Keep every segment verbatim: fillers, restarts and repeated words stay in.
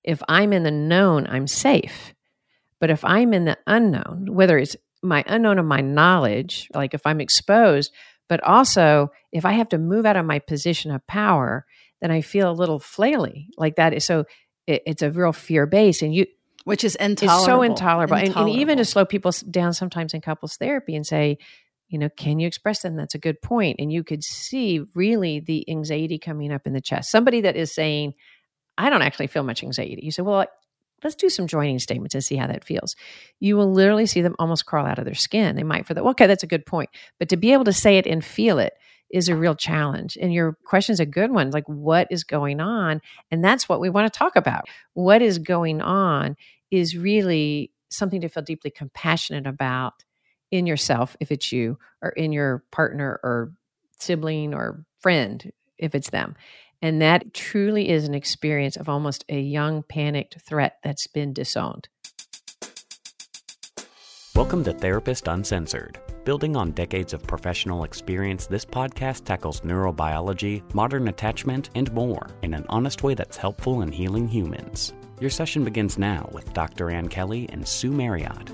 If I'm in the known, I'm safe. But if I'm in the unknown, whether it's my unknown or my knowledge, like if I'm exposed, but also if I have to move out of my position of power, then I feel a little flaily like that. So it, it's a real fear base, and you, which is intolerable. It's so intolerable. intolerable. And, and even to slow people down sometimes in couples therapy and say, you know, can you express them? That's a good point. And you could see really the anxiety coming up in the chest. Somebody that is saying, I don't actually feel much anxiety. You say, well, let's do some joining statements and see how that feels. You will literally see them almost crawl out of their skin. They might for that. Well, okay, that's a good point. But to be able to say it and feel it is a real challenge. And your question is a good one. Like, what is going on? And that's what we want to talk about. What is going on is really something to feel deeply compassionate about in yourself, if it's you, or in your partner or sibling or friend, if it's them. And that truly is an experience of almost a young panicked threat that's been disowned. Welcome to Therapist Uncensored. Building on decades of professional experience, this podcast tackles neurobiology, modern attachment, and more in an honest way that's helpful in healing humans. Your session begins now with Doctor Ann Kelly and Sue Marriott.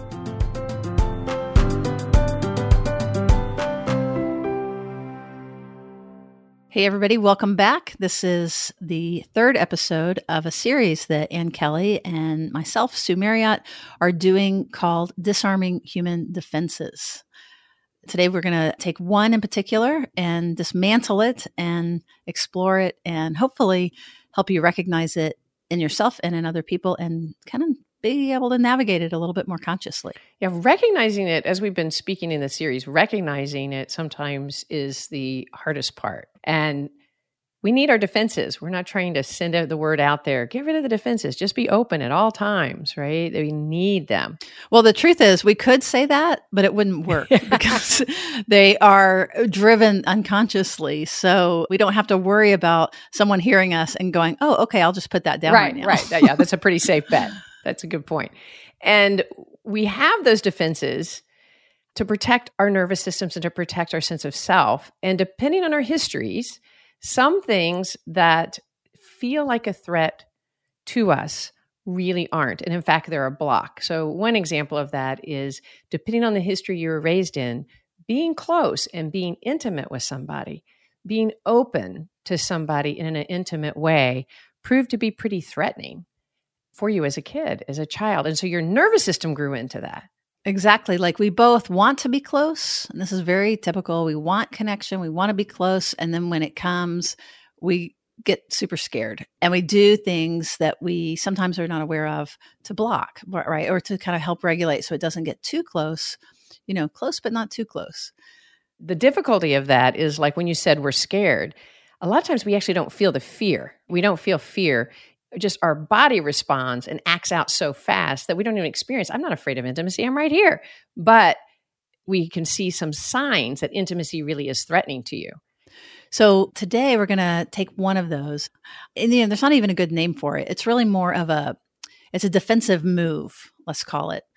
Hey, everybody. Welcome back. This is the third episode of a series that Ann Kelly and myself, Sue Marriott, are doing called Disarming Human Defenses. Today, we're going to take one in particular and dismantle it and explore it and hopefully help you recognize it in yourself and in other people and kind of be able to navigate it a little bit more consciously. Yeah, recognizing it, as we've been speaking in the series, recognizing it sometimes is the hardest part. And we need our defenses. We're not trying to send out the word out there, get rid of the defenses, just be open at all times, right? We need them. Well, the truth is we could say that, but it wouldn't work because they are driven unconsciously. So we don't have to worry about someone hearing us and going, oh, okay, I'll just put that down right, right now. Right, right. Yeah, that's a pretty safe bet. That's a good point. And we have those defenses to protect our nervous systems and to protect our sense of self. And depending on our histories, some things that feel like a threat to us really aren't. And in fact, they're a block. So one example of that is, depending on the history you were raised in, being close and being intimate with somebody, being open to somebody in an intimate way proved to be pretty threatening for you as a kid, as a child. And so your nervous system grew into that. Exactly. Like we both want to be close. And this is very typical. We want connection. We want to be close. And then when it comes, we get super scared and we do things that we sometimes are not aware of to block, right? Or to kind of help regulate so it doesn't get too close, you know, close, but not too close. The difficulty of that is, like when you said we're scared, a lot of times we actually don't feel the fear. We don't feel fear. Just our body responds and acts out so fast that we don't even experience. I'm not afraid of intimacy. I'm right here. But we can see some signs that intimacy really is threatening to you. So today we're going to take one of those. And you know, there's not even a good name for it. It's really more of a, it's a defensive move, let's call it.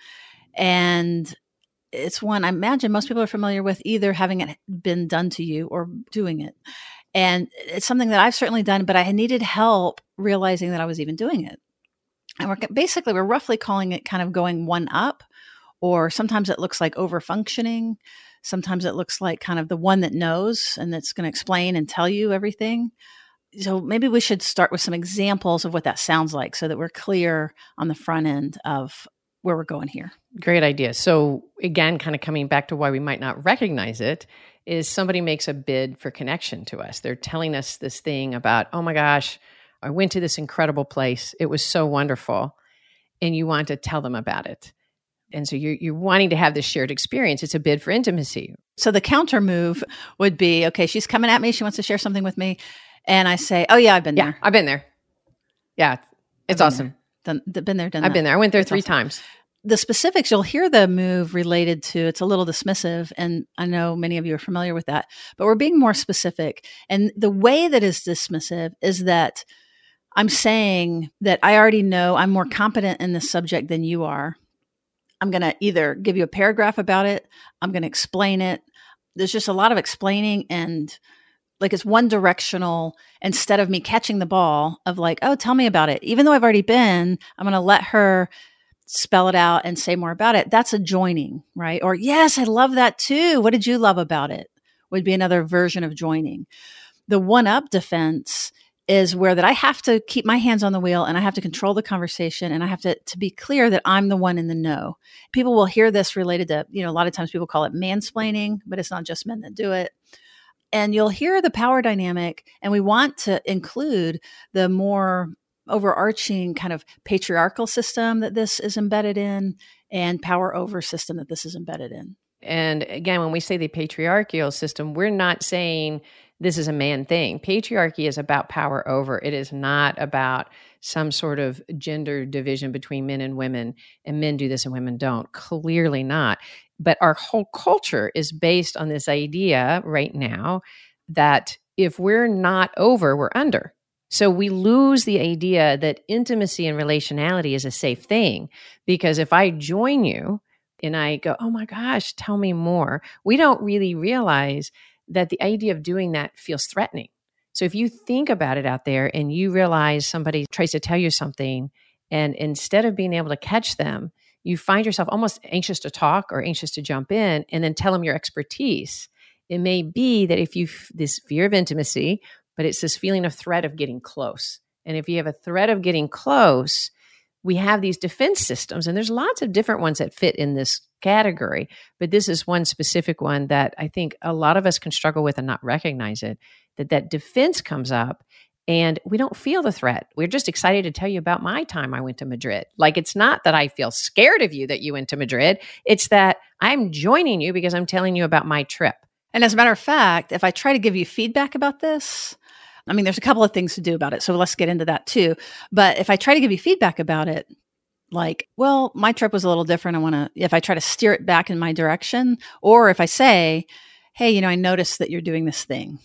And it's one I imagine most people are familiar with, either having it been done to you or doing it. And it's something that I've certainly done, but I needed help realizing that I was even doing it. And we're basically, we're roughly calling it kind of going one up, or sometimes it looks like over functioning. Sometimes it looks like kind of the one that knows and that's going to explain and tell you everything. So maybe we should start with some examples of what that sounds like so that we're clear on the front end of where we're going here. Great idea. So again, kind of coming back to why we might not recognize it, is somebody makes a bid for connection to us. They're telling us this thing about, oh my gosh, I went to this incredible place. It was so wonderful. And you want to tell them about it. And so you're, you're wanting to have this shared experience. It's a bid for intimacy. So the counter move would be, okay, she's coming at me. She wants to share something with me. And I say, oh yeah, I've been yeah, there. I've been there. Yeah, it's been awesome. There. Done, been there, done I've that. been there. I went there It's three awesome. times. The specifics, you'll hear the move related to, it's a little dismissive, and I know many of you are familiar with that, but we're being more specific. And the way that is dismissive is that I'm saying that I already know I'm more competent in this subject than you are. I'm going to either give you a paragraph about it, I'm going to explain it. There's just a lot of explaining and Like it's one directional instead of me catching the ball of like, oh, tell me about it. Even though I've already been, I'm going to let her spell it out and say more about it. That's a joining, right? Or yes, I love that too. What did you love about it? Would be another version of joining. The one up defense is where that I have to keep my hands on the wheel and I have to control the conversation and I have to, to be clear that I'm the one in the know. People will hear this related to, you know, a lot of times people call it mansplaining, but it's not just men that do it. And you'll hear the power dynamic, and we want to include the more overarching kind of patriarchal system that this is embedded in and power over system that this is embedded in. And again, when we say the patriarchal system, we're not saying this is a man thing. Patriarchy is about power over. It is not about some sort of gender division between men and women, and men do this and women don't. Clearly not. But our whole culture is based on this idea right now that if we're not over, we're under. So we lose the idea that intimacy and relationality is a safe thing, because if I join you and I go, oh my gosh, tell me more, we don't really realize that the idea of doing that feels threatening. So if you think about it out there and you realize somebody tries to tell you something, and instead of being able to catch them, you find yourself almost anxious to talk or anxious to jump in and then tell them your expertise. It may be that if you, this fear of intimacy, but it's this feeling of threat of getting close. And if you have a threat of getting close, we have these defense systems, and there's lots of different ones that fit in this category, but this is one specific one that I think a lot of us can struggle with and not recognize it, that that defense comes up and we don't feel the threat. We're just excited to tell you about my time I went to Madrid. Like, it's not that I feel scared of you that you went to Madrid. It's that I'm joining you because I'm telling you about my trip. And as a matter of fact, if I try to give you feedback about this, I mean, there's a couple of things to do about it. So let's get into that too. But if I try to give you feedback about it, like, well, my trip was a little different. I want to, if I try to steer it back in my direction, or if I say, hey, you know, I noticed that you're doing this thing.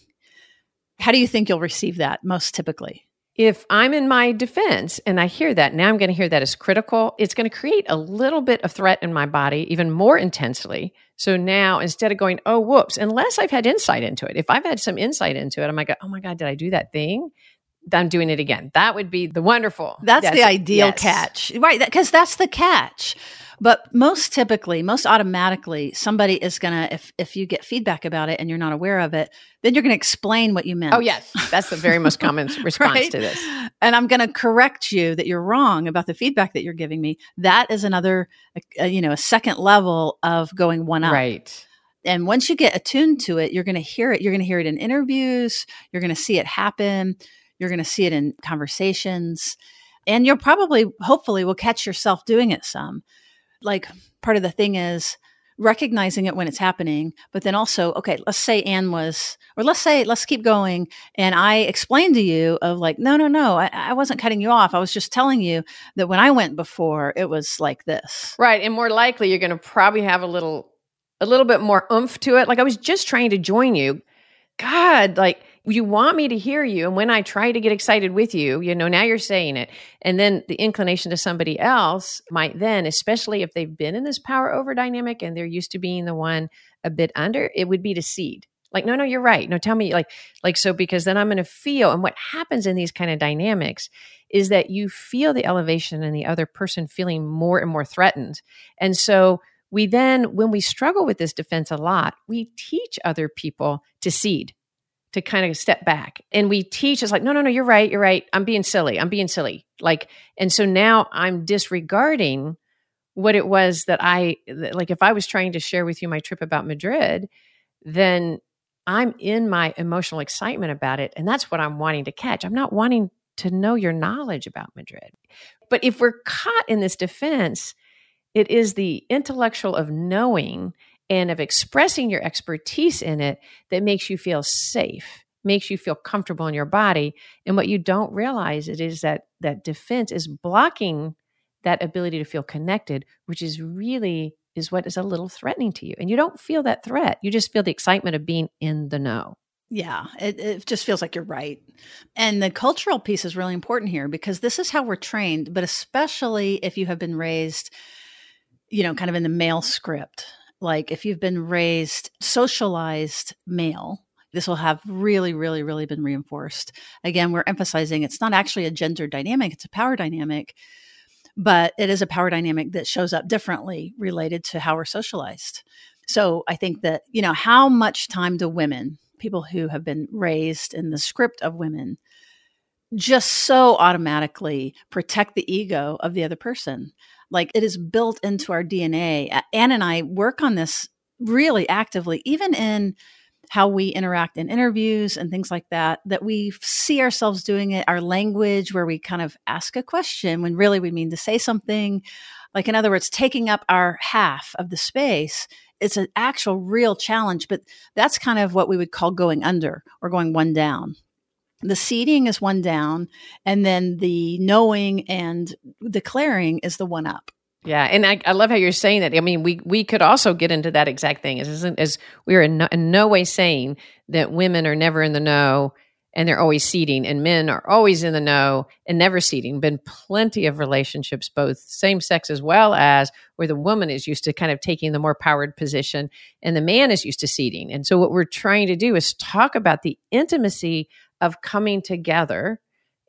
How do you think you'll receive that most typically? If I'm in my defense and I hear that, now I'm going to hear that as critical, it's going to create a little bit of threat in my body, even more intensely. So now instead of going, oh, whoops, unless I've had insight into it, if I've had some insight into it, I'm like, oh my God, did I do that thing? I'm doing it again. That would be the wonderful. That's yes, the ideal yes. catch, right? Because that's the catch. But most typically, most automatically, somebody is going to, if if you get feedback about it and you're not aware of it, then you're going to explain what you meant. Oh, yes. That's the very most common response right? to this. And I'm going to correct you that you're wrong about the feedback that you're giving me. That is another, uh, you know, a second level of going one up. Right. And once you get attuned to it, you're going to hear it. You're going to hear it in interviews. You're going to see it happen. You're going to see it in conversations. And you'll probably, hopefully, will catch yourself doing it some. Like, part of the thing is recognizing it when it's happening, but then also, okay, let's say Anne was, or let's say, let's keep going. And I explained to you of like, no, no, no, I, I wasn't cutting you off. I was just telling you that when I went before, it was like this. Right. And more likely, you're going to probably have a little, a little bit more oomph to it. Like, I was just trying to join you. God, like, you want me to hear you. And when I try to get excited with you, you know, now you're saying it. And then the inclination to somebody else might then, especially if they've been in this power over dynamic and they're used to being the one a bit under, it would be to cede. Like, no, no, you're right. No, tell me like, like, so, because then I'm going to feel, and what happens in these kind of dynamics is that you feel the elevation and the other person feeling more and more threatened. And so we then, when we struggle with this defense a lot, we teach other people to cede, to kind of step back. And we teach us like, no, no, no, you're right. You're right. I'm being silly. I'm being silly. Like, and so now I'm disregarding what it was that I, like, if I was trying to share with you my trip about Madrid, then I'm in my emotional excitement about it. And that's what I'm wanting to catch. I'm not wanting to know your knowledge about Madrid. But if we're caught in this defense, it is the intellectual of knowing and of expressing your expertise in it that makes you feel safe, makes you feel comfortable in your body. And what you don't realize it is that that defense is blocking that ability to feel connected, which is really is what is a little threatening to you. And you don't feel that threat. You just feel the excitement of being in the know. Yeah, it, it just feels like you're right. And the cultural piece is really important here because this is how we're trained, but especially if you have been raised, you know, kind of in the male script. Like if you've been raised socialized male, this will have really, really, really been reinforced. Again, we're emphasizing it's not actually a gender dynamic, it's a power dynamic, but it is a power dynamic that shows up differently related to how we're socialized. So I think that, you know, how much time do women, people who have been raised in the script of women, just so automatically protect the ego of the other person? Like, it is built into our D N A. Anne and I work on this really actively, even in how we interact in interviews and things like that, that we see ourselves doing it, our language, where we kind of ask a question when really we mean to say something. Like, in other words, taking up our half of the space. It's an actual real challenge, but that's kind of what we would call going under or going one down. The seeding is one down, and then the knowing and declaring is the one up. Yeah, and I, I love how you're saying that. I mean, we we could also get into that exact thing. As, as we are in no, in no way saying that women are never in the know and they're always seeding, and men are always in the know and never seeding. Been plenty of relationships, both same sex as well as where the woman is used to kind of taking the more powered position and the man is used to seeding. And so what we're trying to do is talk about the intimacy of coming together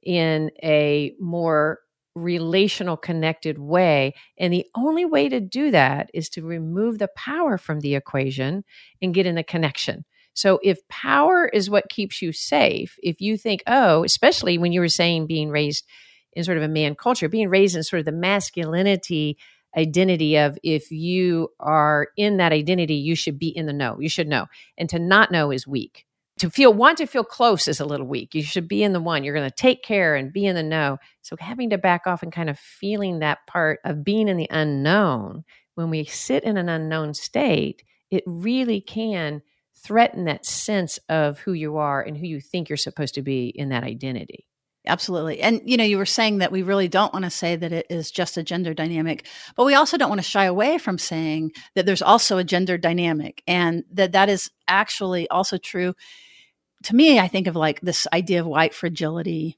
in a more relational, connected way. And the only way to do that is to remove the power from the equation and get in a connection. So if power is what keeps you safe, if you think, oh, especially when you were saying being raised in sort of a man culture, being raised in sort of the masculinity identity of, if you are in that identity, you should be in the know, you should know. And to not know is weak. To feel, want to feel close is a little weak. You should be in the one. You're going to take care and be in the know. So having to back off and kind of feeling that part of being in the unknown, when we sit in an unknown state, it really can threaten that sense of who you are and who you think you're supposed to be in that identity. Absolutely. And, you know, you were saying that we really don't want to say that it is just a gender dynamic, but we also don't want to shy away from saying that there's also a gender dynamic, and that that is actually also true. To me, I think of like this idea of white fragility,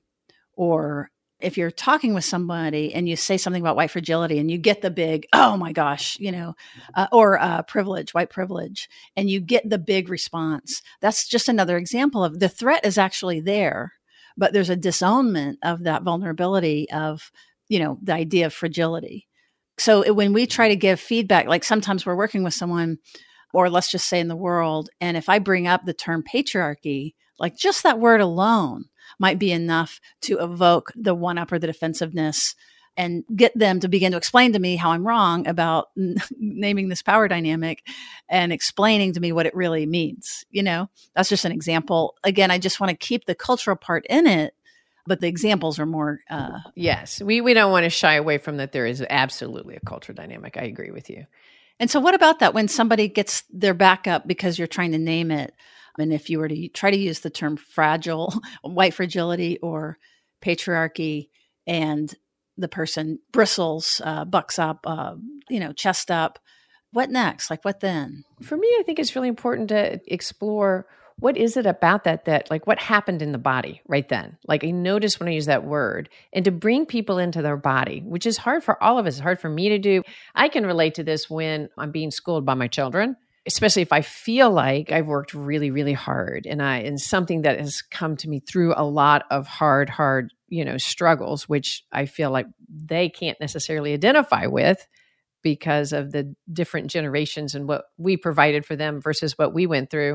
or if you're talking with somebody and you say something about white fragility and you get the big, oh my gosh, you know, uh, or uh, privilege, white privilege, and you get the big response. That's just another example of the threat is actually there, but there's a disownment of that vulnerability of, you know, the idea of fragility. So it, when we try to give feedback, like sometimes we're working with someone, or let's just say in the world, and if I bring up the term patriarchy, like just that word alone might be enough to evoke the one-up or the defensiveness and get them to begin to explain to me how I'm wrong about n- naming this power dynamic and explaining to me what it really means. You know, that's just an example. Again, I just want to keep the cultural part in it, but the examples are more. Uh, yes, we, we don't want to shy away from that. There is absolutely a culture dynamic. I agree with you. And so what about that when somebody gets their back up because you're trying to name it? And if you were to try to use the term fragile, white fragility or patriarchy, and the person bristles, uh, bucks up, uh, you know, chest up, what next? Like, what then? For me, I think it's really important to explore what is it about that, that like what happened in the body right then? Like, I notice when I use that word, and to bring people into their body, which is hard for all of us, it's hard for me to do. I can relate to this when I'm being schooled by my children, especially if I feel like I've worked really, really hard and I, and something that has come to me through a lot of hard, hard, you know, struggles, which I feel like they can't necessarily identify with because of the different generations and what we provided for them versus what we went through.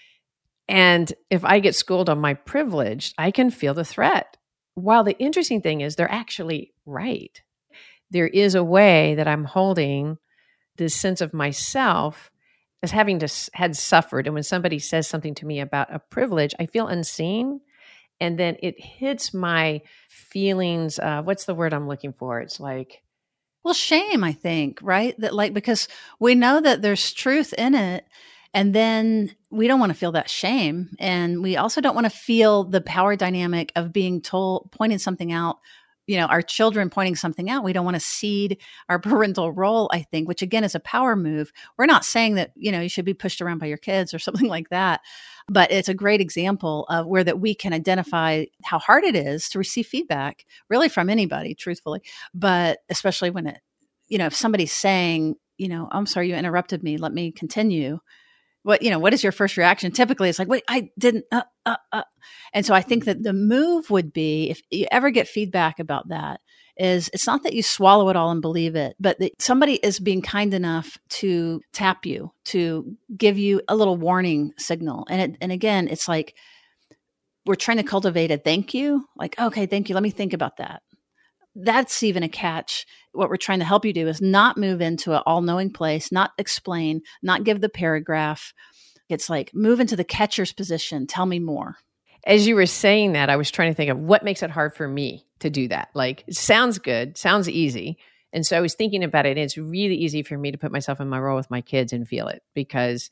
And if I get schooled on my privilege, I can feel the threat. While the interesting thing is they're actually right. There is a way that I'm holding this sense of myself as having to, had suffered. And when somebody says something to me about a privilege, I feel unseen. And then it hits my feelings. Uh, what's the word I'm looking for? It's like, well, shame, I think, right? That like, because we know that there's truth in it. And then we don't want to feel that shame. And we also don't want to feel the power dynamic of being told, pointing something out, you know, our children pointing something out. We don't want to cede our parental role, I think, which again is a power move. We're not saying that, you know, you should be pushed around by your kids or something like that. But it's a great example of where that we can identify how hard it is to receive feedback, really from anybody, truthfully. But especially when it, you know, if somebody's saying, you know, I'm sorry, you interrupted me, let me continue. what, you know, what is your first reaction? Typically it's like, wait, I didn't, uh, uh, uh. And so I think that the move would be, if you ever get feedback about that, is it's not that you swallow it all and believe it, but that somebody is being kind enough to tap you, to give you a little warning signal. And it, and again, it's like, we're trying to cultivate a thank you. Like, okay, thank you. Let me think about that. That's even a catch. What we're trying to help you do is not move into an all-knowing place, not explain, not give the paragraph. It's like, move into the catcher's position. Tell me more. As you were saying that, I was trying to think of what makes it hard for me to do that. Like, it sounds good, sounds easy. And so I was thinking about it, and it's really easy for me to put myself in my role with my kids and feel it, because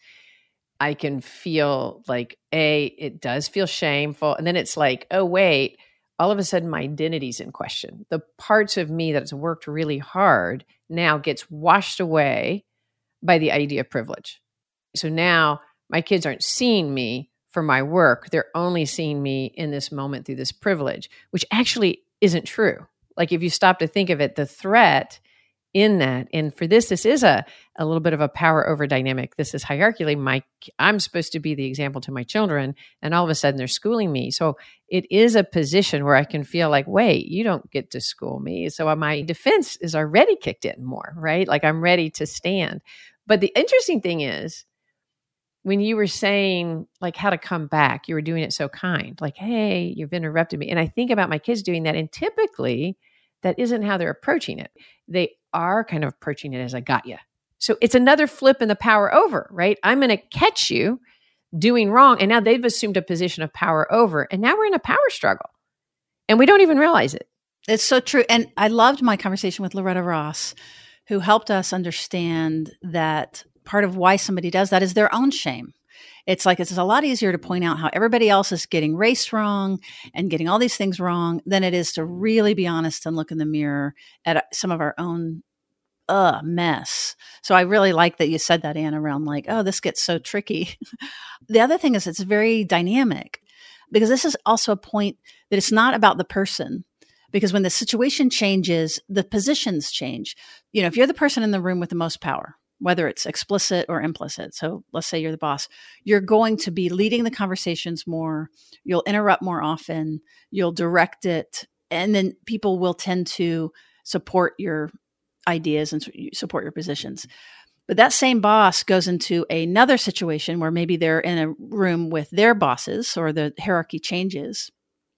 I can feel like, A, it does feel shameful. And then it's like, oh, wait, all of a sudden my identity's in question. The parts of me that's worked really hard now gets washed away by the idea of privilege. So now my kids aren't seeing me for my work. They're only seeing me in this moment through this privilege, which actually isn't true. Like, if you stop to think of it, the threat in that, and for this, this is a, a little bit of a power over dynamic. This is hierarchically, my, I'm supposed to be the example to my children, and all of a sudden they're schooling me. So it is a position where I can feel like, wait, you don't get to school me. So my defense is already kicked in more, right? Like, I'm ready to stand. But the interesting thing is, when you were saying like how to come back, you were doing it so kind, like, hey, you've interrupted me. And I think about my kids doing that. And typically that isn't how they're approaching it. They are kind of approaching it as, I got you. So it's another flip in the power over, right? I'm going to catch you doing wrong. And now they've assumed a position of power over. And now we're in a power struggle and we don't even realize it. It's so true. And I loved my conversation with Loretta Ross, who helped us understand that part of why somebody does that is their own shame. It's like, it's a lot easier to point out how everybody else is getting race wrong and getting all these things wrong than it is to really be honest and look in the mirror at some of our own uh, mess. So I really like that you said that, Anne, around like, oh, this gets so tricky. The other thing is, it's very dynamic, because this is also a point that it's not about the person. Because when the situation changes, the positions change. You know, if you're the person in the room with the most power, whether it's explicit or implicit. So let's say you're the boss, you're going to be leading the conversations more. You'll interrupt more often. You'll direct it. And then people will tend to support your ideas and support your positions. But that same boss goes into another situation where maybe they're in a room with their bosses, or the hierarchy changes.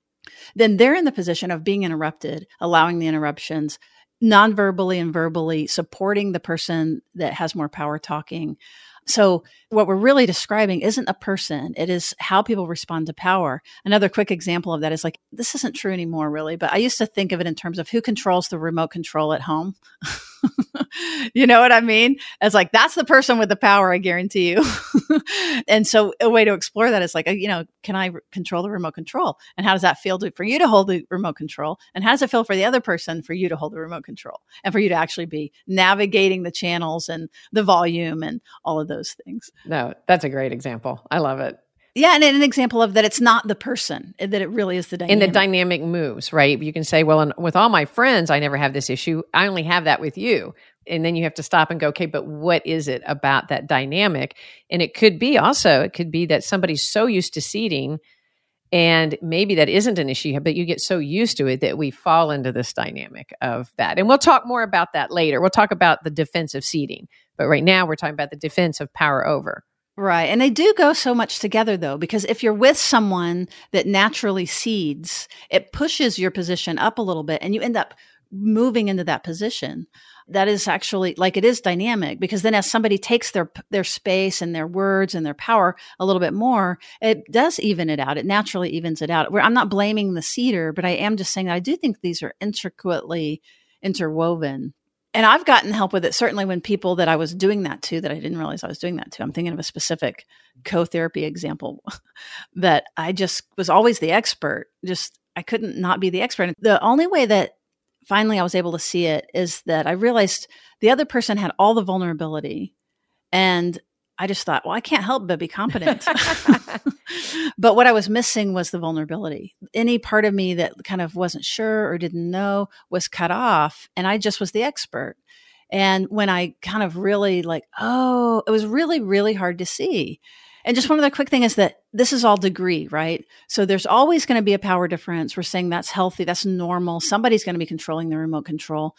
Then they're in the position of being interrupted, allowing the interruptions, non-verbally and verbally supporting the person that has more power talking. So what we're really describing isn't a person. It is how people respond to power. Another quick example of that is like, this isn't true anymore, really, but I used to think of it in terms of who controls the remote control at home. You know what I mean? As like, that's the person with the power, I guarantee you. And so a way to explore that is like, you know, can I re- control the remote control? And how does that feel to, for you to hold the remote control? And how does it feel for the other person for you to hold the remote control and for you to actually be navigating the channels and the volume and all of those things? No, that's a great example. I love it. Yeah. And an example of that, it's not the person, that it really is the dynamic. And the dynamic moves, right? You can say, well, and with all my friends, I never have this issue. I only have that with you. And then you have to stop and go, okay, but what is it about that dynamic? And it could be also, it could be that somebody's so used to seating, and maybe that isn't an issue, but you get so used to it that we fall into this dynamic of that. And we'll talk more about that later. We'll talk about the defense of seating. But right now we're talking about the defense of power over. Right. And they do go so much together, though, because if you're with someone that naturally cedes, it pushes your position up a little bit and you end up moving into that position. That is actually like, it is dynamic, because then as somebody takes their their space and their words and their power a little bit more, it does even it out. It naturally evens it out. Where I'm not blaming the cedar, but I am just saying that I do think these are intricately interwoven. And I've gotten help with it, certainly when people that I was doing that to, that I didn't realize I was doing that to. I'm thinking of a specific co-therapy example that I just was always the expert. Just, I couldn't not be the expert. And the only way that finally I was able to see it is that I realized the other person had all the vulnerability. And I just thought, well, I can't help but be competent. But what I was missing was the vulnerability. Any part of me that kind of wasn't sure or didn't know was cut off. And I just was the expert. And when I kind of really like, oh, it was really, really hard to see. And just one other quick thing is that this is all degree, right? So there's always going to be a power difference. We're saying that's healthy. That's normal. Somebody's going to be controlling the remote control.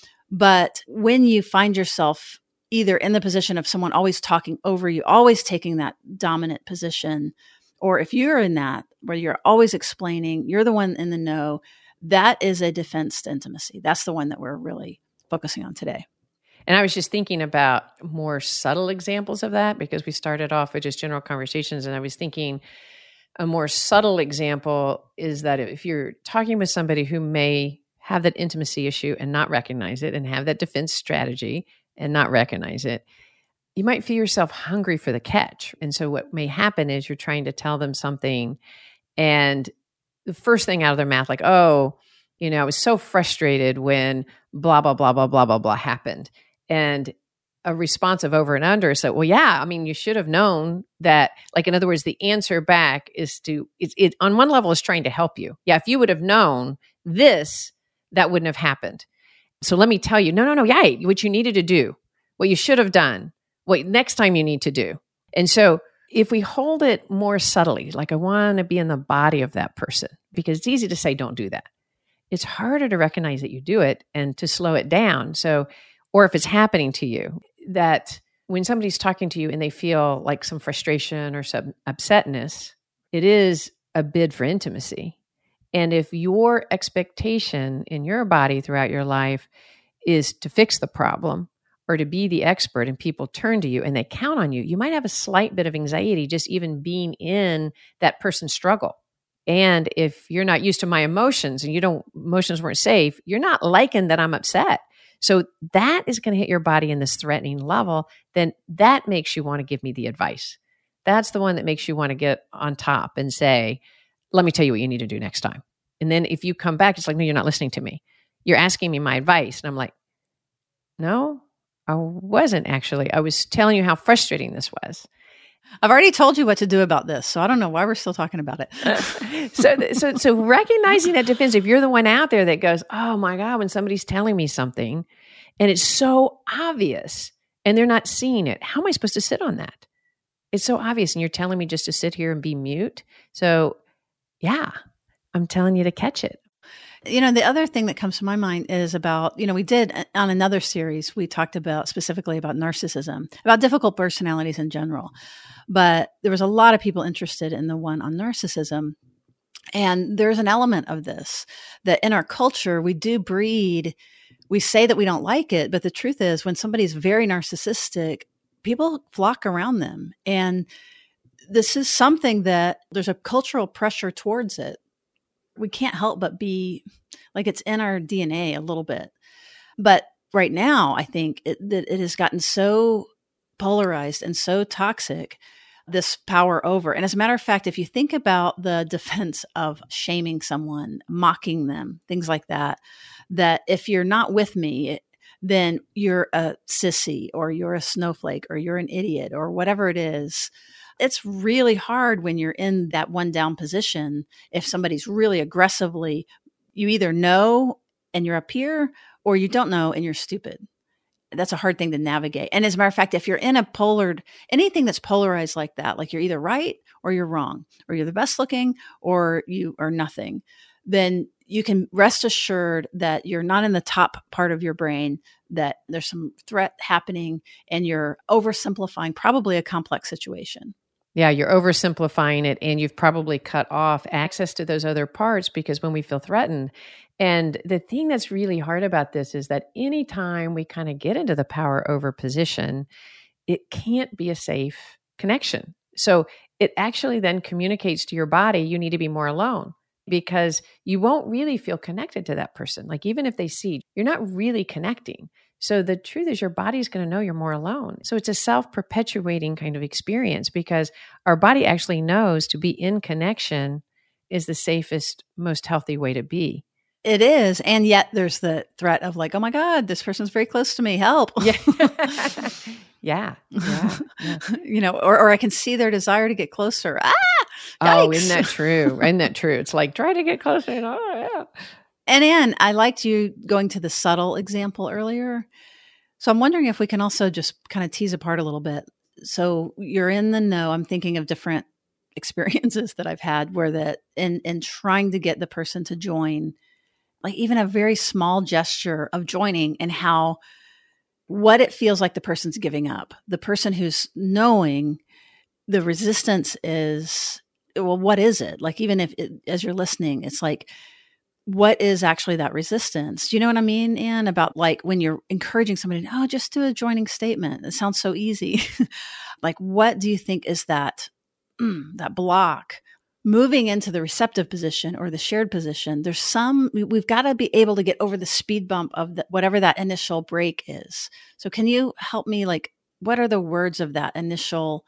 But when you find yourself either in the position of someone always talking over you, always taking that dominant position, or if you're in that where you're always explaining, you're the one in the know, that is a defense to intimacy. That's the one that we're really focusing on today. And I was just thinking about more subtle examples of that because we started off with just general conversations. And I was thinking a more subtle example is that if you're talking with somebody who may have that intimacy issue and not recognize it and have that defense strategy and not recognize it, you might feel yourself hungry for the catch. And so what may happen is you're trying to tell them something and the first thing out of their mouth, like, oh, you know, I was so frustrated when blah, blah, blah, blah, blah, blah, blah happened. And a response of over and under is that, well, yeah, I mean, you should have known that, like, in other words, the answer back is to, it, it on one level is trying to help you. Yeah, if you would have known this, that wouldn't have happened. So let me tell you, no, no, no, yeah, what you needed to do, what you should have done, what next time you need to do. And so if we hold it more subtly, like I want to be in the body of that person, because it's easy to say, don't do that. It's harder to recognize that you do it and to slow it down. So, or if it's happening to you, that when somebody's talking to you and they feel like some frustration or some upsetness, it is a bid for intimacy. And if your expectation in your body throughout your life is to fix the problem or to be the expert and people turn to you and they count on you, you might have a slight bit of anxiety just even being in that person's struggle. And if you're not used to my emotions and you don't, emotions weren't safe, you're not liking that I'm upset. So that is going to hit your body in this threatening level. Then that makes you want to give me the advice. That's the one that makes you want to get on top and say, let me tell you what you need to do next time. And then if you come back, it's like, no, you're not listening to me. You're asking me my advice. And I'm like, no, I wasn't actually. I was telling you how frustrating this was. I've already told you what to do about this, so I don't know why we're still talking about it. so, so, so recognizing that defense, if you're the one out there that goes, oh my God, when somebody's telling me something and it's so obvious and they're not seeing it, how am I supposed to sit on that? It's so obvious and you're telling me just to sit here and be mute. So yeah, I'm telling you to catch it. You know, the other thing that comes to my mind is about, you know, we did on another series, we talked about specifically about narcissism, about difficult personalities in general. But there was a lot of people interested in the one on narcissism. And there's an element of this that in our culture, we do breed, we say that we don't like it. But the truth is, when somebody's very narcissistic, people flock around them. And this is something that there's a cultural pressure towards it. We can't help but be like it's in our D N A a little bit. But right now, I think it, that it has gotten so polarized and so toxic, this power over. And as a matter of fact, if you think about the defense of shaming someone, mocking them, things like that, that if you're not with me, then you're a sissy or you're a snowflake or you're an idiot or whatever it is. It's really hard when you're in that one down position. If somebody's really aggressively, you either know and you're up here or you don't know and you're stupid. That's a hard thing to navigate. And as a matter of fact, if you're in a polar, anything that's polarized like that, like you're either right or you're wrong, or you're the best looking or you are nothing, then you can rest assured that you're not in the top part of your brain, that there's some threat happening and you're oversimplifying probably a complex situation. Yeah, you're oversimplifying it and you've probably cut off access to those other parts because when we feel threatened. And the thing that's really hard about this is that anytime we kind of get into the power over position, it can't be a safe connection. So it actually then communicates to your body, you need to be more alone because you won't really feel connected to that person. Like even if they see, you're not really connecting. So the truth is your body's going to know you're more alone. So it's a self-perpetuating kind of experience because our body actually knows to be in connection is the safest, most healthy way to be. It is. And yet there's the threat of like, oh my God, this person's very close to me. Help. Yeah. yeah. yeah. yeah. You know, or, or I can see their desire to get closer. Ah, oh, isn't that true? Isn't that true? It's like, try to get closer. And, oh, yeah. And Anne, I liked you going to the subtle example earlier. So I'm wondering if we can also just kind of tease apart a little bit. So you're in the know. I'm thinking of different experiences that I've had where that in in trying to get the person to join, like even a very small gesture of joining, and how what it feels like the person's giving up. The person who's knowing the resistance is, well, what is it? Like, even if it, as you're listening, it's like, what is actually that resistance? Do you know what I mean, Anne? About like when you're encouraging somebody, oh, just do a joining statement. It sounds so easy. Like, what do you think is that, mm, that block? Moving into the receptive position or the shared position, there's some, we, we've got to be able to get over the speed bump of the, whatever that initial break is. So can you help me? Like, what are the words of that initial,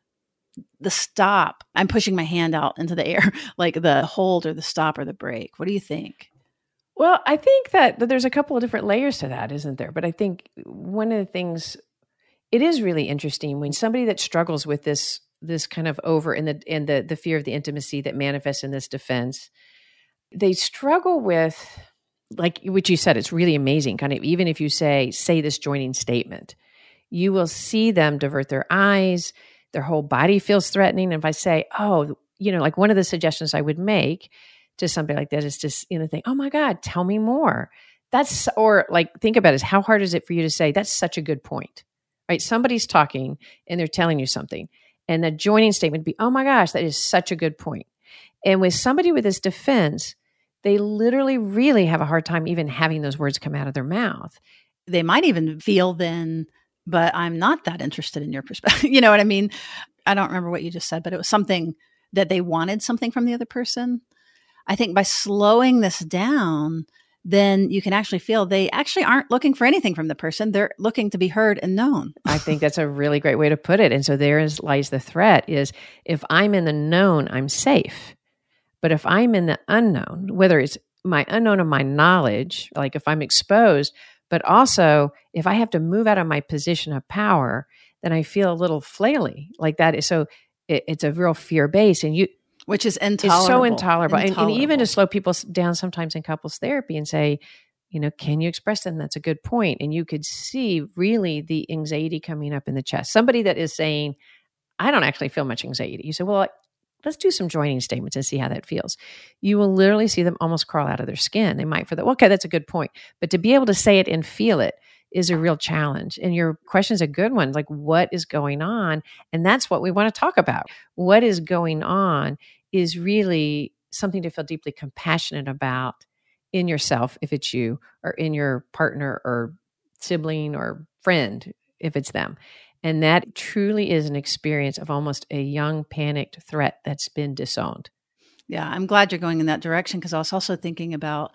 the stop? I'm pushing my hand out into the air, like the hold or the stop or the break. What do you think? Well, I think that, that there's a couple of different layers to that, isn't there? But I think one of the things, it is really interesting when somebody that struggles with this this kind of over in the in the the fear of the intimacy that manifests in this defense, they struggle with, like what you said, it's really amazing. Kind of, even if you say say this joining statement, you will see them divert their eyes, their whole body feels threatening. And if I say, oh, you know, like one of the suggestions I would make to somebody like that is just, you know, think, oh my God, tell me more. That's, or like, think about it, is how hard is it for you to say, that's such a good point, right? Somebody's talking and they're telling you something. And the joining statement would be, oh my gosh, that is such a good point. And with somebody with this defense, they literally really have a hard time even having those words come out of their mouth. They might even feel then, but I'm not that interested in your perspective. You know what I mean? I don't remember what you just said, but it was something that they wanted something from the other person. I think by slowing this down, then you can actually feel they actually aren't looking for anything from the person. They're looking to be heard and known. I think that's a really great way to put it. And so there is, lies the threat is, if I'm in the known, I'm safe. But if I'm in the unknown, whether it's my unknown of my knowledge, like if I'm exposed, but also if I have to move out of my position of power, then I feel a little flaily like that. Is so it, it's a real fear base. And you, which is intolerable. It's so intolerable. intolerable. And, and even to slow people down sometimes in couples therapy and say, you know, can you express that? And that's a good point. And you could see really the anxiety coming up in the chest. Somebody that is saying, I don't actually feel much anxiety. You say, well, let's do some joining statements and see how that feels. You will literally see them almost crawl out of their skin. They might for that. Well, okay, that's a good point. But to be able to say it and feel it is a real challenge. And your question is a good one. Like, what is going on? And that's what we want to talk about. What is going on is really something to feel deeply compassionate about in yourself, if it's you, or in your partner or sibling or friend, if it's them. And that truly is an experience of almost a young panicked threat that's been disowned. Yeah, I'm glad you're going in that direction, because I was also thinking about,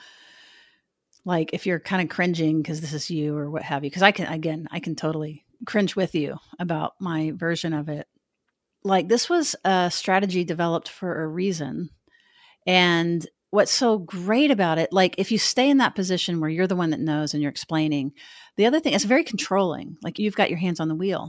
like, if you're kind of cringing because this is you or what have you, because I can, again, I can totally cringe with you about my version of it. Like, this was a strategy developed for a reason. And what's so great about it, like if you stay in that position where you're the one that knows and you're explaining, the other thing, it's very controlling. Like, you've got your hands on the wheel.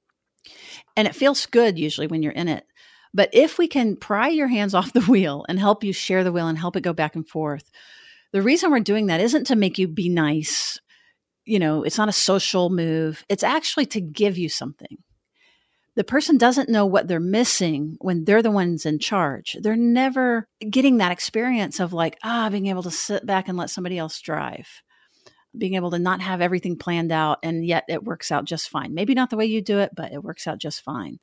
And it feels good usually when you're in it. But if we can pry your hands off the wheel and help you share the wheel and help it go back and forth, the reason we're doing that isn't to make you be nice. You know, it's not a social move. It's actually to give you something. The person doesn't know what they're missing when they're the ones in charge. They're never getting that experience of like, ah, being able to sit back and let somebody else drive, being able to not have everything planned out, and yet it works out just fine. Maybe not the way you do it, but it works out just fine.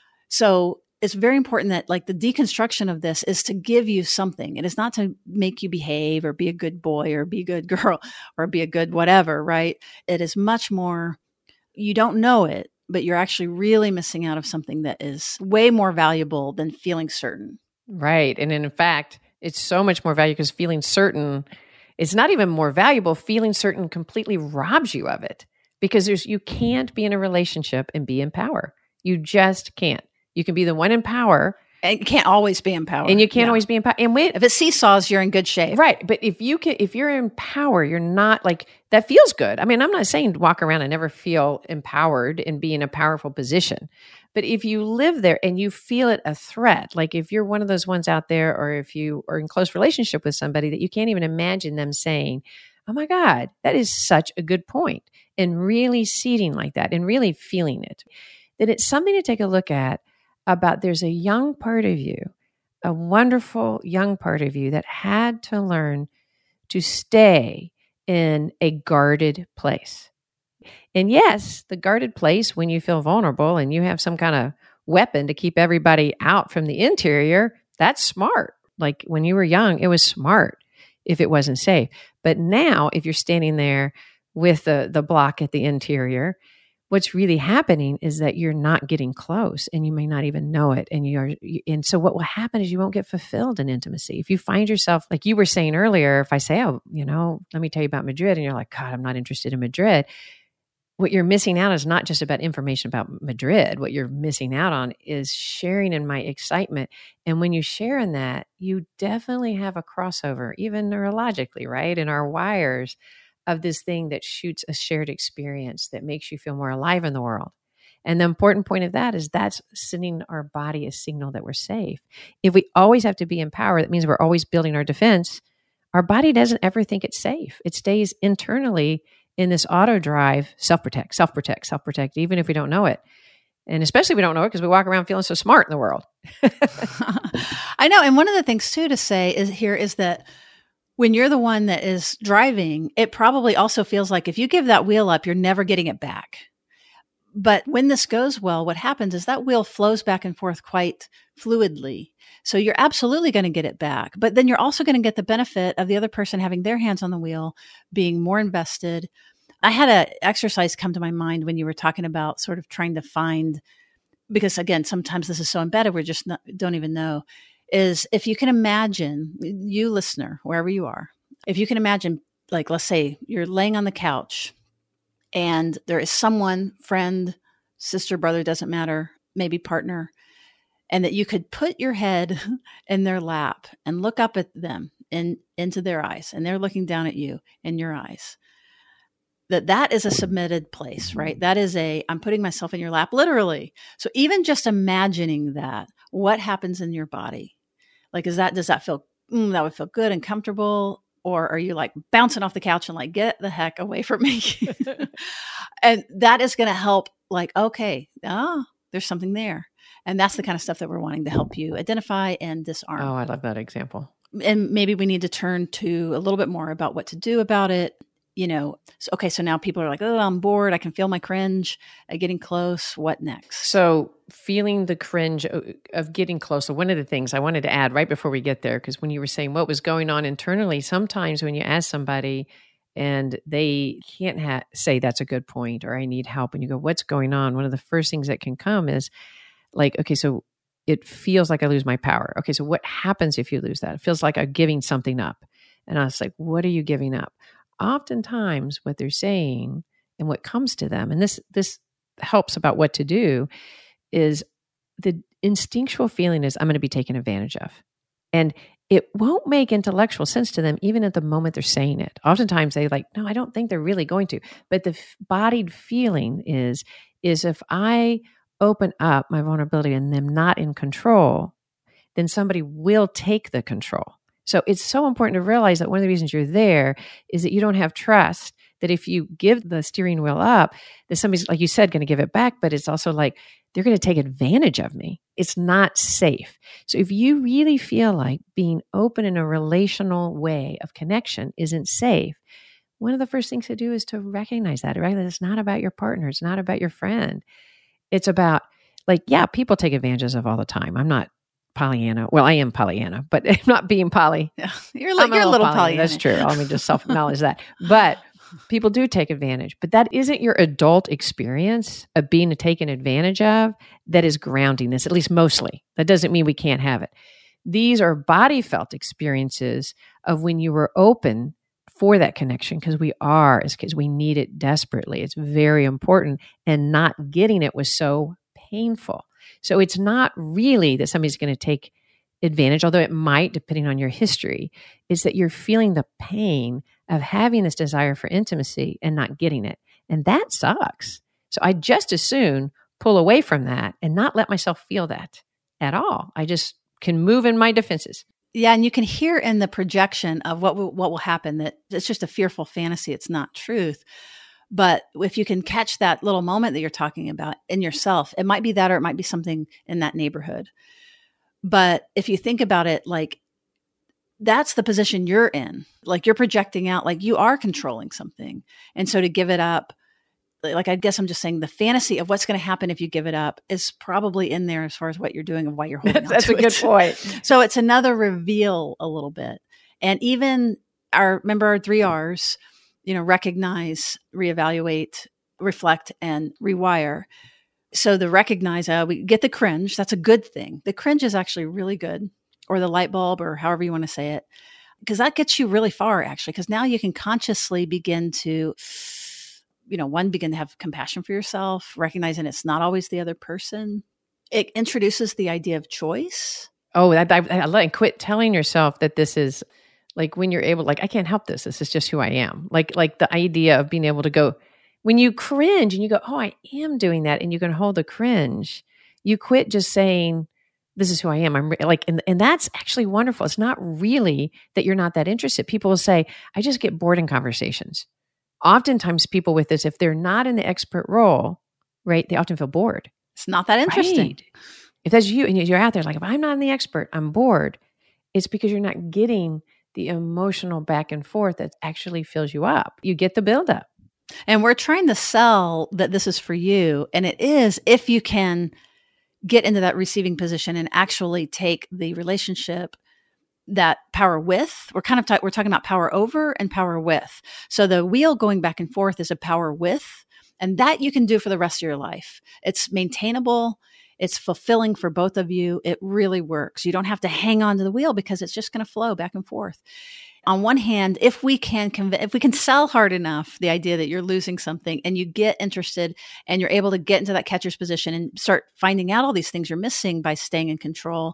So it's very important that, like, the deconstruction of this is to give you something. It is not to make you behave or be a good boy or be a good girl or be a good whatever, right? It is much more, you don't know it, but you're actually really missing out of something that is way more valuable than feeling certain. Right. And in fact, it's so much more valuable because feeling certain, it's not even more valuable. Feeling certain completely robs you of it, because there's, you can't be in a relationship and be in power. You just can't. You can be the one in power. And you can't always be in power. And you can't yeah. always be in power. And when, if it seesaws, you're in good shape. Right. But if you can, if you're in power, you're not like, that feels good. I mean, I'm not saying walk around and never feel empowered and be in a powerful position. But if you live there and you feel it a threat, like if you're one of those ones out there, or if you are in close relationship with somebody that you can't even imagine them saying, oh my God, that is such a good point. And really seating like that and really feeling it. That it's something to take a look at about there's a young part of you, a wonderful young part of you that had to learn to stay in a guarded place. And yes, the guarded place, when you feel vulnerable and you have some kind of weapon to keep everybody out from the interior, that's smart. Like when you were young, it was smart if it wasn't safe. But now, if you're standing there with the, the block at the interior, what's really happening is that you're not getting close and you may not even know it. And you are, and so what will happen is you won't get fulfilled in intimacy. If you find yourself, like you were saying earlier, if I say, oh, you know, let me tell you about Madrid, and you're like, God, I'm not interested in Madrid. What you're missing out is not just about information about Madrid. What you're missing out on is sharing in my excitement. And when you share in that, you definitely have a crossover, even neurologically, right? In our wires of this thing that shoots a shared experience that makes you feel more alive in the world. And the important point of that is that's sending our body a signal that we're safe. If we always have to be in power, that means we're always building our defense. Our body doesn't ever think it's safe. It stays internally in this auto drive, self-protect, self-protect, self-protect, even if we don't know it. And especially we don't know it because we walk around feeling so smart in the world. I know. And one of the things too to say is here is that when you're the one that is driving, it probably also feels like if you give that wheel up, you're never getting it back. But when this goes well, what happens is that wheel flows back and forth quite fluidly. So you're absolutely going to get it back. But then you're also going to get the benefit of the other person having their hands on the wheel, being more invested. I had an exercise come to my mind when you were talking about sort of trying to find, because again, sometimes this is so embedded, we just not, don't even know, is if you can imagine, you listener, wherever you are, if you can imagine, like, let's say you're laying on the couch and there is someone, friend, sister, brother, doesn't matter, maybe partner, and that you could put your head in their lap and look up at them and into their eyes, and they're looking down at you in your eyes. That that is a submitted place, right? That is a, I'm putting myself in your lap, literally. So even just imagining that, what happens in your body? Like, is that, does that feel, mm, that would feel good and comfortable? Or are you like bouncing off the couch and like, get the heck away from me? And that is going to help, like, okay, ah, there's something there. And that's the kind of stuff that we're wanting to help you identify and disarm. Oh, I love that example. And maybe we need to turn to a little bit more about what to do about it. You know, so, okay, so now people are like, oh, I'm bored. I can feel my cringe uh, getting close. What next? So feeling the cringe of getting close. So one of the things I wanted to add right before we get there, because when you were saying what was going on internally, sometimes when you ask somebody and they can't ha- say that's a good point or I need help, and you go, what's going on? One of the first things that can come is like, okay, so it feels like I lose my power. Okay, so what happens if you lose that? It feels like I'm giving something up. And I was like, what are you giving up? Oftentimes what they're saying and what comes to them, and this this helps about what to do, is the instinctual feeling is I'm going to be taken advantage of. And it won't make intellectual sense to them even at the moment they're saying it. Oftentimes they like, no, I don't think they're really going to. But the f- bodied feeling is, is if I open up my vulnerability and them not in control, then somebody will take the control. So it's so important to realize that one of the reasons you're there is that you don't have trust that if you give the steering wheel up, that somebody's, like you said, going to give it back, but it's also like they're going to take advantage of me. It's not safe. So if you really feel like being open in a relational way of connection isn't safe, one of the first things to do is to recognize that, right? That it's not about your partner. It's not about your friend. It's about, like, yeah, people take advantages of all the time. I'm not Pollyanna. Well, I am Pollyanna, but I'm not being Polly. Yeah, you're like, I'm a you're a little Pollyanna. Pollyanna. That's true. Let me just self-acknowledge that. But people do take advantage. But that isn't your adult experience of being taken advantage of that is grounding this, at least mostly. That doesn't mean we can't have it. These are body felt experiences of when you were open for that connection, because we are, because we need it desperately. It's very important. And not getting it was so painful. So it's not really that somebody's going to take advantage, although it might, depending on your history, is that you're feeling the pain of having this desire for intimacy and not getting it. And that sucks. So I just as soon pull away from that and not let myself feel that at all. I just can move in my defenses. Yeah, and you can hear in the projection of what will, what will happen that it's just a fearful fantasy. It's not truth. But if you can catch that little moment that you're talking about in yourself, it might be that, or it might be something in that neighborhood. But if you think about it, like that's the position you're in, like you're projecting out, like you are controlling something. And so to give it up, like, I guess I'm just saying the fantasy of what's going to happen if you give it up is probably in there as far as what you're doing and why you're holding on That's to a good it. point. So it's another reveal a little bit. And even our, remember our three R's, you know, recognize, reevaluate, reflect, and rewire. So the recognize, uh, we get the cringe. That's a good thing. The cringe is actually really good, or the light bulb, or however you want to say it, because that gets you really far, actually, because now you can consciously begin to, you know, one, begin to have compassion for yourself, recognizing it's not always the other person. It introduces the idea of choice. Oh, I, I, I like quit telling yourself that this is like when you're able, like, I can't help this. This is just who I am. Like, like the idea of being able to go, when you cringe and you go, oh, I am doing that. And you can hold the cringe. You quit just saying, this is who I am. I'm re-, like, and, and that's actually wonderful. It's not really that you're not that interested. People will say, I just get bored in conversations. Oftentimes people with this, if they're not in the expert role, right, they often feel bored. It's not that interesting. Right. If that's you and you're out there, like, if I'm not in the expert, I'm bored. It's because you're not getting the emotional back and forth that actually fills you up. You get the buildup. And we're trying to sell that this is for you. And it is, if you can get into that receiving position and actually take the relationship, that power with, we're kind of, ta- we're talking about power over and power with. So the wheel going back and forth is a power with, and that you can do for the rest of your life. It's maintainable. It's fulfilling for both of you. It really works. You don't have to hang on to the wheel because it's just going to flow back and forth. On one hand, if we can conv- if we can sell hard enough the idea that you're losing something and you get interested and you're able to get into that catcher's position and start finding out all these things you're missing by staying in control,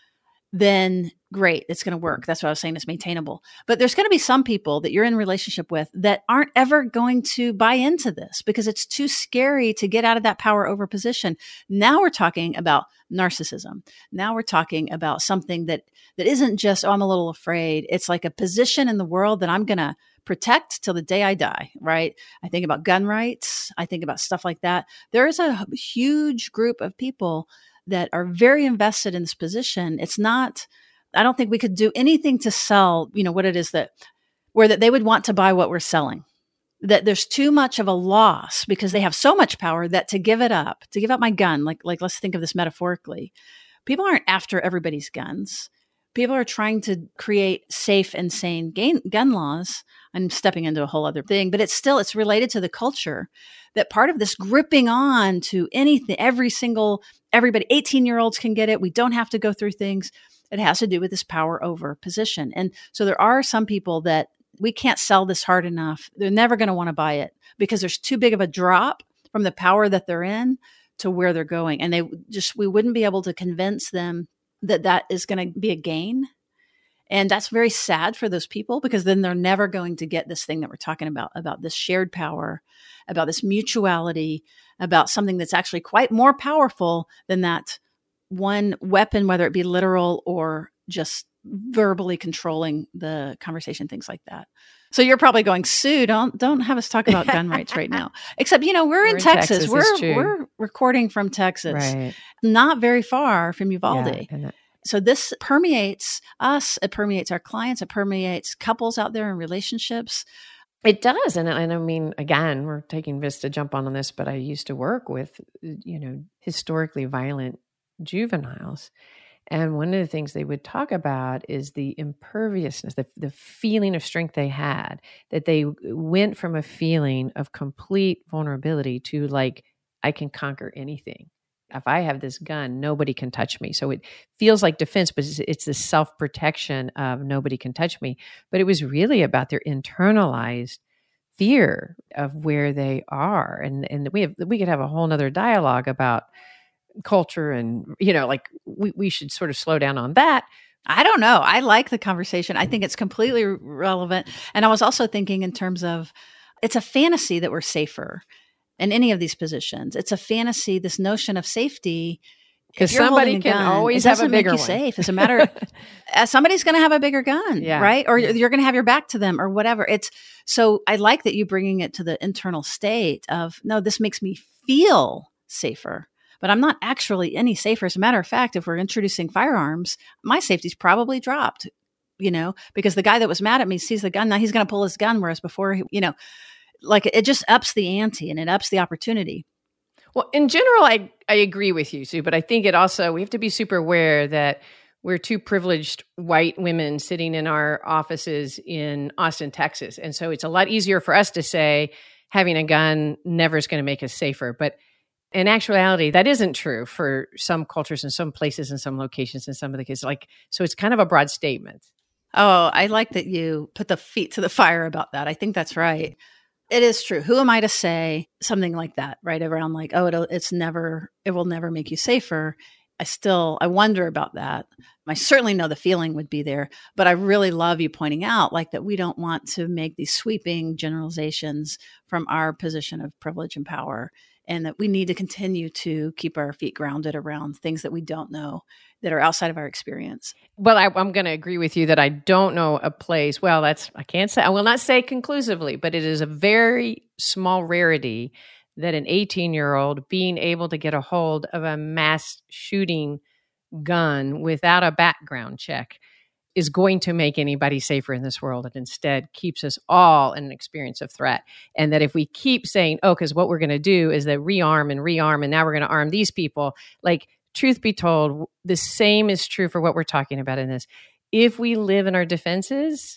then great, it's going to work. That's what I was saying, it's maintainable. But there's going to be some people that you're in a relationship with that aren't ever going to buy into this because it's too scary to get out of that power over position. Now we're talking about narcissism. Now we're talking about something that that isn't just, oh, I'm a little afraid. It's like a position in the world that I'm going to protect till the day I die, right? I think about gun rights. I think about stuff like that. There is a huge group of people that are very invested in this position. It's not, I don't think we could do anything to sell, you know, what it is that, where that they would want to buy what we're selling. That there's too much of a loss because they have so much power that to give it up, to give up my gun, like, like let's think of this metaphorically. People aren't after everybody's guns. People are trying to create safe and sane gun, gun laws. I'm stepping into a whole other thing, but it's still, it's related to the culture that part of this gripping on to anything, every single, everybody, eighteen year olds can get it. We don't have to go through things. It has to do with this power over position. And so there are some people that we can't sell this hard enough. They're never going to want to buy it because there's too big of a drop from the power that they're in to where they're going. And they just, we wouldn't be able to convince them that that is going to be a gain. And that's very sad for those people because then they're never going to get this thing that we're talking about, about this shared power, about this mutuality, about something that's actually quite more powerful than that one weapon, whether it be literal or just verbally controlling the conversation, things like that. So you're probably going, Sue, don't don't have us talk about gun rights right now. Except, you know, we're, we're in, in Texas. Texas we're we're recording from Texas, right? Not very far from Uvalde. Yeah, that- so this permeates us. It permeates our clients. It permeates couples out there in relationships. It does. And, and I mean, again, we're taking this to jump on on this, but I used to work with, you know, historically violent juveniles. And one of the things they would talk about is the imperviousness, the, the feeling of strength they had, that they went from a feeling of complete vulnerability to like, I can conquer anything. If I have this gun, nobody can touch me. So it feels like defense, but it's, it's the self-protection of nobody can touch me. But it was really about their internalized fear of where they are. And, and we have, we could have a whole nother dialogue about culture and, you know, like we, we should sort of slow down on that. I don't know. I like the conversation. I think it's completely relevant. And I was also thinking in terms of, it's a fantasy that we're safer in any of these positions. It's a fantasy, this notion of safety Because if you're somebody holding a can gun, always it have a doesn't make bigger you one. safe. It's a matter of uh, somebody's going to have a bigger gun, Yeah. right? Or Yeah. you're going to have your back to them or whatever. It's so I like that you bringing it to the internal state of, no, this makes me feel safer, but I'm not actually any safer. As a matter of fact, if we're introducing firearms, my safety's probably dropped, you know, because the guy that was mad at me sees the gun. Now he's going to pull his gun. Whereas before, he, you know, like it just ups the ante and it ups the opportunity. Well, in general, I, I agree with you, Sue, but I think it also, we have to be super aware that we're two privileged white women sitting in our offices in Austin, Texas. And so it's a lot easier for us to say having a gun never is going to make us safer. But in actuality, that isn't true for some cultures and some places and some locations and some of the cases. Like, so it's kind of a broad statement. Oh, I like that you put the feet to the fire about that. I think that's right. It is true. Who am I to say something like that, right? Around like, oh, it'll, it's never, it will never make you safer. I still, I wonder about that. I certainly know the feeling would be there, but I really love you pointing out like that we don't want to make these sweeping generalizations from our position of privilege and power, and that we need to continue to keep our feet grounded around things that we don't know that are outside of our experience. Well, I, I'm going to agree with you that I don't know a place. Well, that's, I can't say, I will not say conclusively, but it is a very small rarity that an eighteen year old being able to get a hold of a mass shooting gun without a background check is going to make anybody safer in this world, and instead keeps us all in an experience of threat. And that if we keep saying, oh, because what we're going to do is that rearm and rearm, and now we're going to arm these people, like, truth be told, the same is true for what we're talking about in this. If we live in our defenses,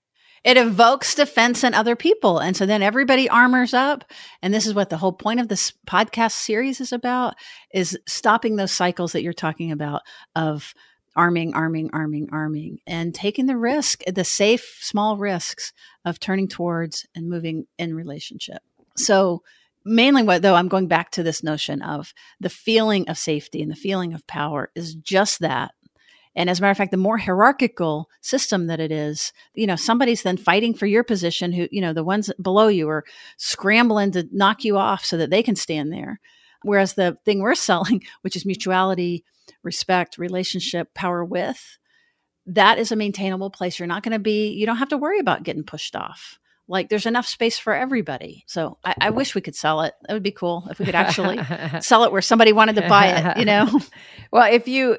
it evokes defense in other people. And so then everybody armors up. And this is what the whole point of this podcast series is about, is stopping those cycles that you're talking about of arming, arming, arming, arming, and taking the risk, the safe, small risks of turning towards and moving in relationship. So mainly what, though, I'm going back to this notion of the feeling of safety and the feeling of power is just that. And as a matter of fact, the more hierarchical system that it is, you know, somebody's then fighting for your position who, you know, the ones below you are scrambling to knock you off so that they can stand there. Whereas the thing we're selling, which is mutuality, respect, relationship, power with, that is a maintainable place. You're not going to be, you don't have to worry about getting pushed off. Like there's enough space for everybody. So I, I wish we could sell it. That would be cool if we could actually sell it where somebody wanted to buy it, you know? Well, if you,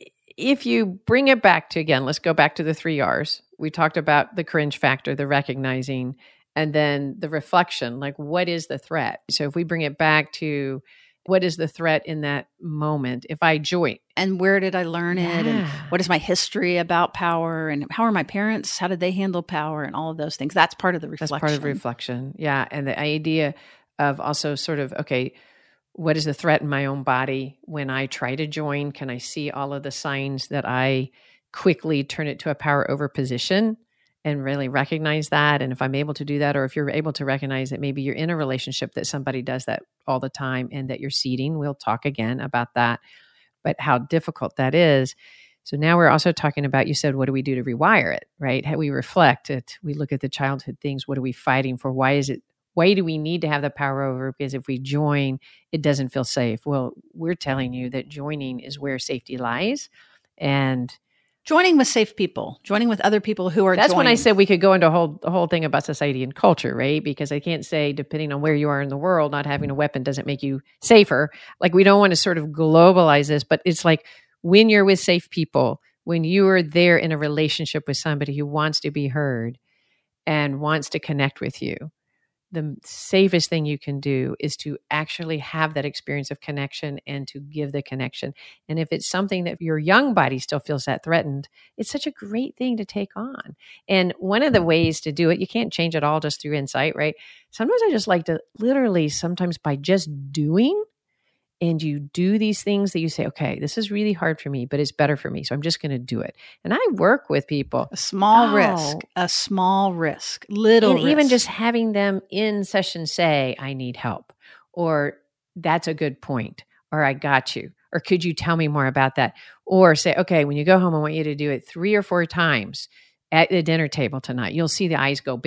if you bring it back to, again, let's go back to the three R's. We talked about the cringe factor, the recognizing, and then the reflection, like what is the threat? So if we bring it back to what is the threat in that moment? If I join. And where did I learn Yeah. it? And what is my history about power? And how are my parents? How did they handle power? And all of those things. That's part of the reflection. That's part of reflection. Yeah. And the idea of also sort of, okay, what is the threat in my own body when I try to join? Can I see all of the signs that I quickly turn it to a power over position and really recognize that? And if I'm able to do that, or if you're able to recognize that maybe you're in a relationship that somebody does that all the time and that you're ceding, we'll talk again about that, but how difficult that is. So now we're also talking about, you said, what do we do to rewire it, right? How we reflect it. We look at the childhood things. What are we fighting for? Why is it, why do we need to have the power over? Because if we join, it doesn't feel safe. Well, we're telling you that joining is where safety lies. And joining with safe people, joining with other people who are That's joining. when I said we could go into a whole, a whole thing about society and culture, right? Because I can't say, depending on where you are in the world, not having a weapon doesn't make you safer. Like, we don't want to sort of globalize this, but it's like when you're with safe people, when you are there in a relationship with somebody who wants to be heard and wants to connect with you, the safest thing you can do is to actually have that experience of connection and to give the connection. And if it's something that your young body still feels that threatened, it's such a great thing to take on. And one of the ways to do it, you can't change it all just through insight, right? Sometimes I just like to literally, sometimes by just doing, and you do these things that you say, okay, this is really hard for me, but it's better for me. So I'm just going to do it. And I work with people. A small Oh. risk, a small risk, little And risk. even just having them in session say, I need help, or that's a good point, or I got you, or could you tell me more about that? Or say, okay, when you go home, I want you to do it three or four times at the dinner table tonight. You'll see the eyes go big.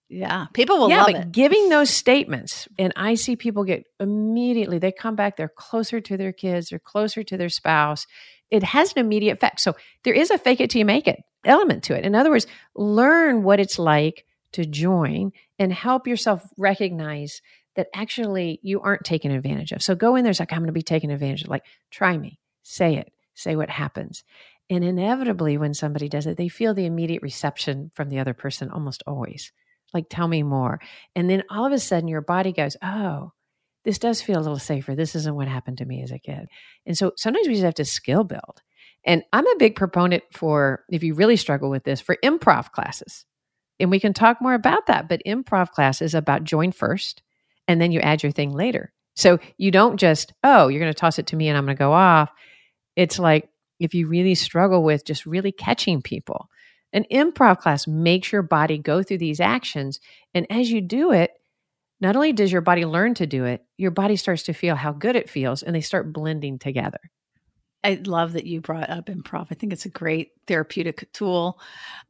Yeah. People will yeah, love but it. giving those statements, and I see people get immediately, they come back, they're closer to their kids, they're closer to their spouse. It has an immediate effect. So there is a fake it till you make it element to it. In other words, learn what it's like to join and help yourself recognize that actually you aren't taken advantage of. So go in there, it's like, I'm going to be taken advantage of. Like, try me, say it, say what happens. And inevitably, when somebody does it, they feel the immediate reception from the other person almost always. Like, tell me more. And then all of a sudden your body goes, oh, this does feel a little safer. This isn't what happened to me as a kid. And so sometimes we just have to skill build. And I'm a big proponent for, if you really struggle with this, for improv classes. And we can talk more about that. But improv class is about join first, and then you add your thing later. So you don't just, oh, you're going to toss it to me and I'm going to go off. It's like, if you really struggle with just really catching people, an improv class makes your body go through these actions. And as you do it, not only does your body learn to do it, your body starts to feel how good it feels, and they start blending together. I love that you brought up improv. I think it's a great therapeutic tool.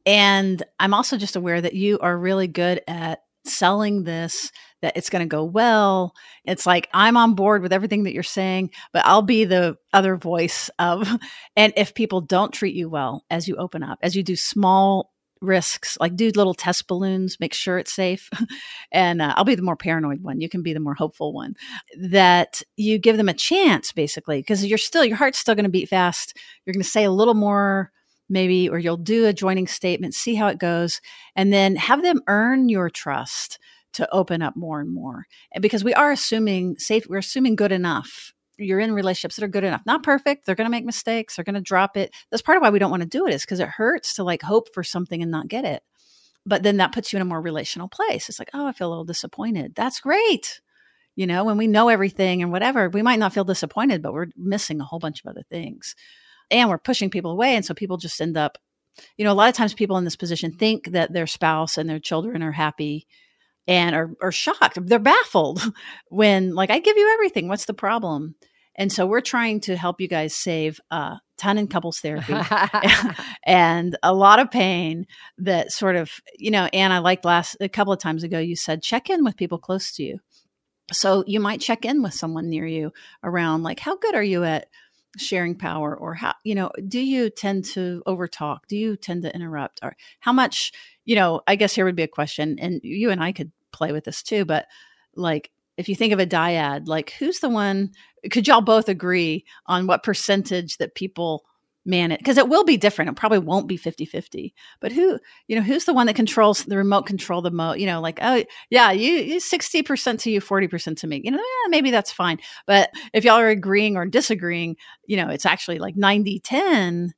And I'm also just aware that you are really good at selling this, that it's going to go well. It's like, I'm on board with everything that you're saying, but I'll be the other voice of, and if people don't treat you well as you open up, as you do small risks, like do little test balloons, make sure it's safe. And uh, I'll be the more paranoid one. You can be the more hopeful one, that you give them a chance, basically, because you're still, your heart's still going to beat fast. You're going to say a little more maybe, or you'll do a joining statement, see how it goes, and then have them earn your trust to open up more and more. And because we are assuming safe, we're assuming good enough. You're in relationships that are good enough, not perfect. They're going to make mistakes. They're going to drop it. That's part of why we don't want to do it, is because it hurts to like hope for something and not get it. But then that puts you in a more relational place. It's like, oh, I feel a little disappointed. That's great. You know, when we know everything and whatever, we might not feel disappointed, but we're missing a whole bunch of other things. And we're pushing people away. And so people just end up, you know, a lot of times people in this position think that their spouse and their children are happy and are, are shocked. They're baffled when, like, I give you everything. What's the problem? And so we're trying to help you guys save a ton in couples therapy and a lot of pain that sort of, you know, Anne, I liked last, a couple of times ago, you said, check in with people close to you. So you might check in with someone near you around, like, how good are you at sharing power, or how, you know, do you tend to overtalk? Do you tend to interrupt? Or how much, you know, I guess here would be a question, and you and I could play with this too, but like, if you think of a dyad, like, who's the one, could y'all both agree on what percentage that people manage? Because it will be different. It probably won't be fifty-fifty, but who, you know, who's the one that controls the remote control, the mo, you know, like, oh yeah, you, you sixty percent to you, forty percent to me, you know, eh, maybe that's fine. But if y'all are agreeing or disagreeing, you know, it's actually like ninety ten.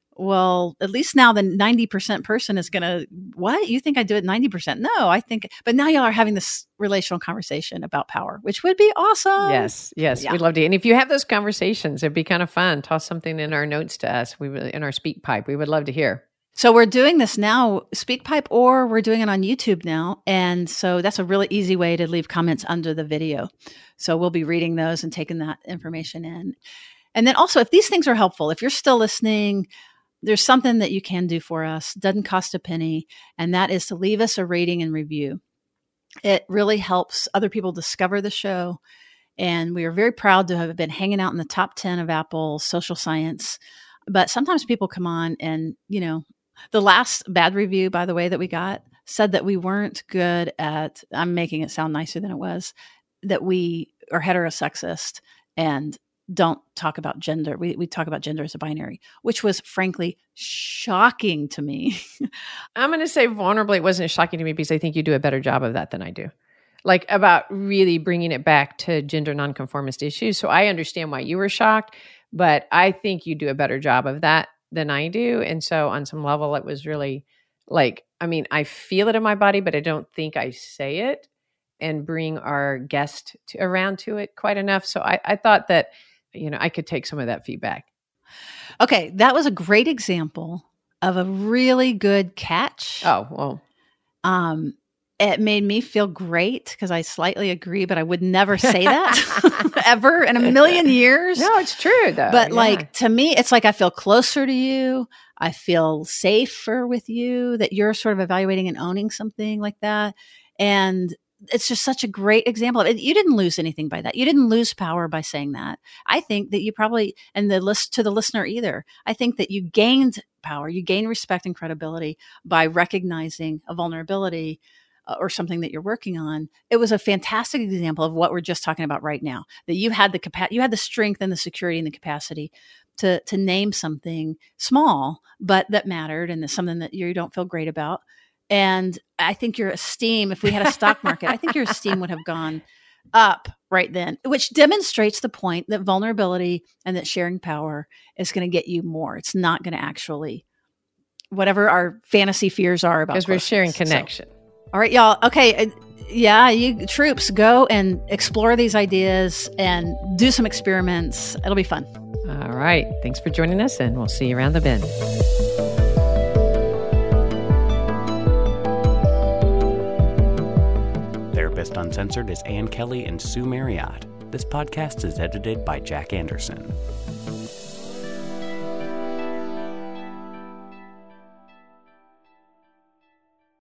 Well, at least now the ninety percent person is going to, what? You think I do it ninety percent? No, I think, but now y'all are having this relational conversation about power, which would be awesome. Yes, yes, Yeah. we'd love to. And if you have those conversations, it'd be kind of fun. Toss something in our notes to us. We really, in our speak pipe, we would love to hear. So we're doing this now, SpeakPipe, or we're doing it on YouTube now. And so that's a really easy way to leave comments under the video. So we'll be reading those and taking that information in. And then also, if these things are helpful, if you're still listening, there's something that you can do for us. Doesn't cost a penny. And that is to leave us a rating and review. It really helps other people discover the show. And we are very proud to have been hanging out in the top ten of Apple social science. But sometimes people come on and, you know, the last bad review, by the way, that we got said that we weren't good at, I'm making it sound nicer than it was, that we are heterosexist and don't talk about gender. We we talk about gender as a binary, which was frankly shocking to me. I'm going to say vulnerably, it wasn't shocking to me because I think you do a better job of that than I do. Like, about really bringing it back to gender nonconformist issues. So I understand why you were shocked, but I think you do a better job of that than I do. And so on some level, it was really like, I mean, I feel it in my body, but I don't think I say it and bring our guest to, around to it quite enough. So I, I thought that, you know, I could take some of that feedback. Okay, that was a great example of a really good catch. Oh, well. Um, it made me feel great because I slightly agree, but I would never say that ever in a million years. No, it's true though. But yeah. like, to me, it's like I feel closer to you. I feel safer with you, that you're sort of evaluating and owning something like that. And it's just such a great example of it. You didn't lose anything by that. You didn't lose power by saying that. I think that you probably, and the list to the listener either, I think that you gained power, you gained respect and credibility by recognizing a vulnerability uh, or something that you're working on. It was a fantastic example of what we're just talking about right now, that you had the capa- you had the strength and the security and the capacity to, to name something small, but that mattered, and something that you don't feel great about. And I think your esteem, if we had a stock market, I think your esteem would have gone up right then, which demonstrates the point that vulnerability and that sharing power is going to get you more. It's not going to actually, whatever our fantasy fears are about, because we're sharing connection. So, all right, y'all. Okay. Yeah, you troops, go and explore these ideas and do some experiments. It'll be fun. All right. Thanks for joining us, and we'll see you around the bend. Therapist Uncensored is Ann Kelly and Sue Marriott. This podcast is edited by Jack Anderson.